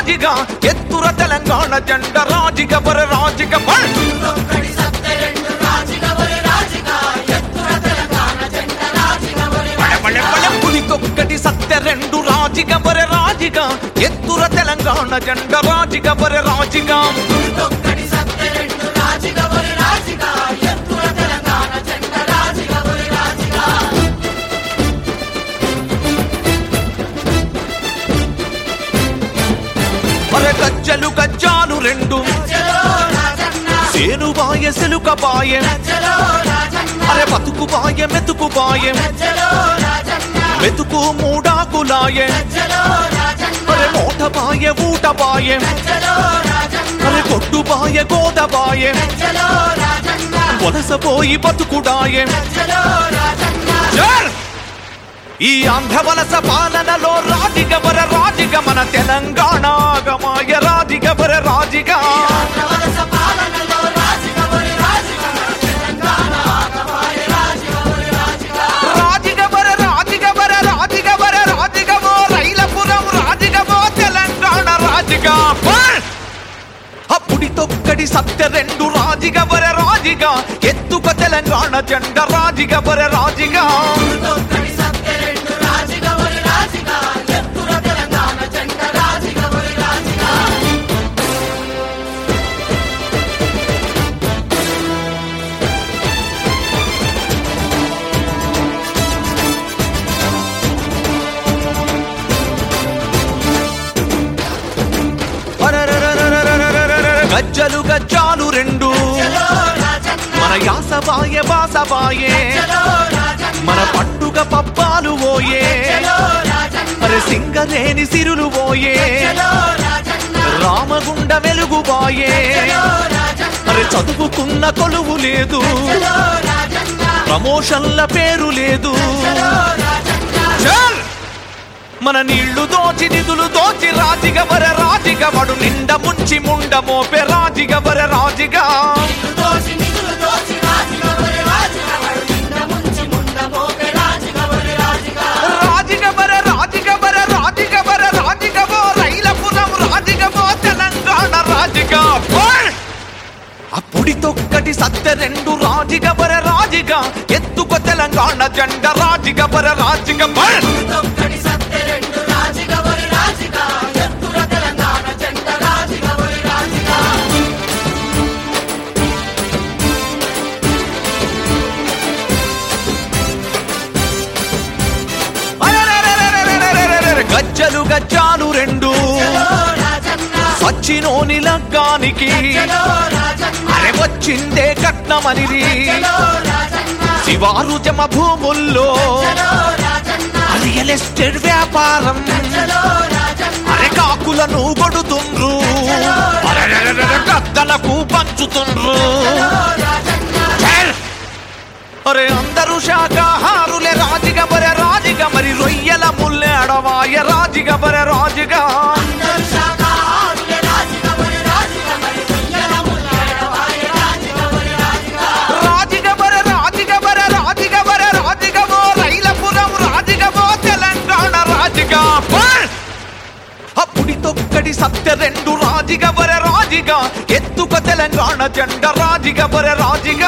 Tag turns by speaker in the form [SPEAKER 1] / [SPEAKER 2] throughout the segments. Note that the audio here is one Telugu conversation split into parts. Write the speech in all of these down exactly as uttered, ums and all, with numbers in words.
[SPEAKER 1] రాజిగా ఎత్తుర తెలంగాణ జెండ రాజిగ బర రాజిగ పులికొక్కటి సత్య రెండు రాజిగ బర రాజిగా ఎత్తుర తెలంగాణ జెండ రాజిగ బర రాజిగా అరే గజ్జలు గజ్జాలు రెండు సేను బాయ సెలుక బాయ అరే బతుకు బాయ మెతుకు బాయ మెతుకు మూడాకులాయ అరే మోట బాయ ఊట బాయ అరే కొట్టు బాయ గోద బాయ వలసపోయి బతుకుడాయ ఈ ఆంధ్ర వలస పాలనలో రాజిగ బర రాజిగ మన తెలంగాణ ఆగమాయ రాజిగ బర రాజిగ రాజిగ బర రాజిగ బర రాజిగ బర రాజిగమో రైలపురం రాజిగమో తెలంగాణ రాజిగ అప్పుడి తొక్కడి సత్య రెండు రాజిగ బర రాజిగ ఎత్తుక తెలంగాణ జెండ రాజిగ బర రాజిగ గజ్జలు గజ్జాలు రెండు మన యాసబాయ బాసబాయే మన పట్టుక పప్పాలు ఓయే మరి సింగరేని సిరులు పోయే రామగుండ వెలుగు బాయే మరి చదువుకున్న కొలువు లేదు ప్రమోషన్ల పేరు లేదు మన నీళ్లు దోచి నిధులు దోచి రాజిగ బర రాజిగ వడు నిండ ముంచి ముండ మోపే రాజిగ బర రాజిగ రాజిగ బర రాజిగ బర రాజిగ బర రాజిగమో రైలపురం రాజిగమో తెలంగాణ రాజిగ అప్పుడి తొక్కటి సత్య రెండు రాజిగ బర రాజిగ ఎత్తుక తెలంగాణ జెండ రాజిగ బర రాజిగ గజ్జలు గజ్జాలు రెండు సచ్చినోని లగ్గానికి అరే వచ్చిందే కట్నమనిది శివారు జమ భూముల్లో రియల్ ఎస్టేట్ వ్యాపారం అరే కాకులను కొడుతుండ్రు గద్దలకు పంచుతుండ్రు అరే అందరూ శాకాహారులే రాజిగ బర రాజిగ మరి రొయ్యల ముల్లె అడవాయ రాజిగ బర రాజిగ రాజిగ బర రాజిగ బర రాజిగ బర రాజిగమో రైలపురం రాజిగమో తెలంగాణ రాజిగ అప్పుడి తొక్కడి సత్య రెండు రాజిగ బర రాజిగ ఎత్తుక తెలంగాణ జెండ రాజిగ బర రాజిగ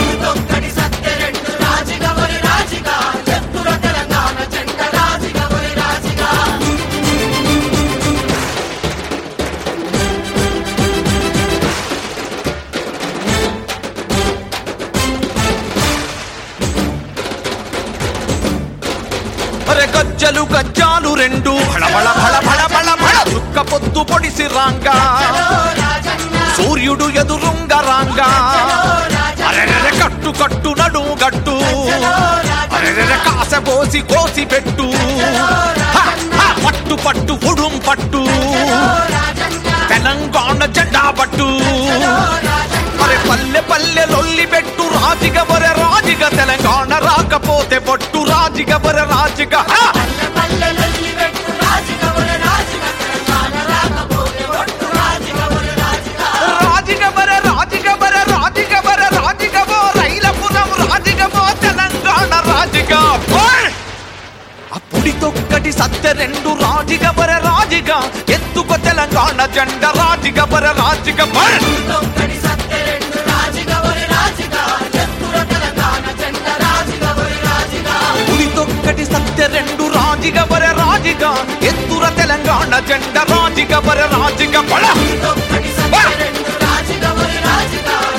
[SPEAKER 1] అరే గజ్జలు గజ్జాలు రెండు భళ భళ భళ భళ భళ భళ దుక్క పొద్దు పొడిసి రాంగా సూర్యుడు ఎదురుంగ రాంగా అరే కట్టు కట్టు నడు గట్టు అరే కాస పోసి కోసి పెట్టు పట్టు పట్టు ఉడుం పట్టు తెలంగాణ జెండా పట్టు అరే పల్లె పల్లె లొల్లి పెట్టు రాజిగ బర రాజిగ తెలంగాణ రాకపోతే పొట్టు రాజిగ బర రాజిగ రాజిగ బర రాజిగ బర రాజిగ బర రాజిగమో రైలపురం రాజిగమో తెలంగాణ రాజిగ అప్పుడి తొక్కటి సత్య రెండు రాజిగ బర రాజిగ ఎత్తుక తెలంగాణ జెండ రాజిగ బర రాజిగ బర ఉరితొక్కటి సత్య రెండు రాజిగ బర రాజిగ ఎత్తుర తెలంగాణ జెండ రాజిగ బర రాజిగ బల